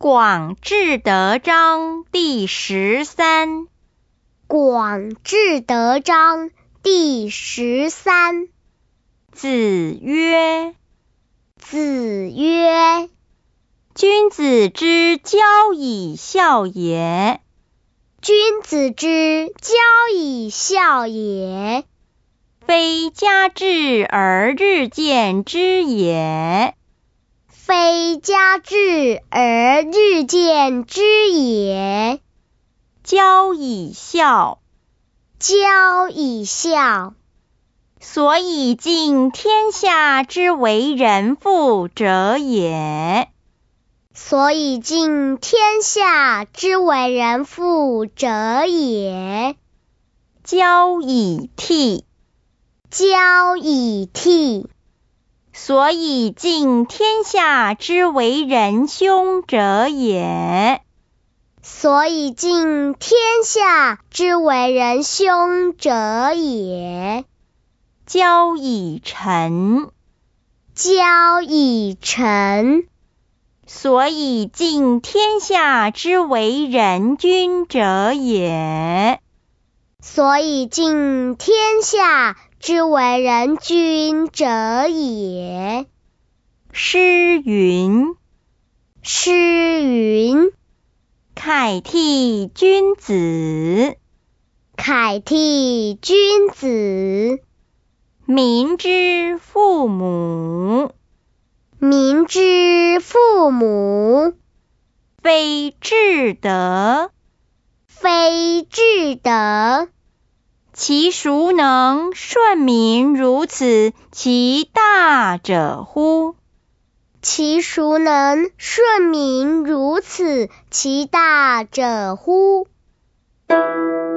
广智德章第13。 广智德章第13。 子曰：君子之交以孝也。 君子之交以孝也。 非家治而日见之也。 非家治而日见之也。 交以孝。 交以孝。 所以敬天下之为人父者也。 所以敬天下之为人父者也。 交以悌。 交以悌。 所以敬天下之为人兄者也。 所以敬天下之为人兄者也。 交以臣。 交以臣。 所以敬天下之为人君者也。 所以敬天下之为人君者也。 诗云：慨替君子。 慨替君子。 民之父母。 民之父母。 非至德。 非至德。 其孰能顺民如此其大者乎？ 其孰能顺民如此其大者乎？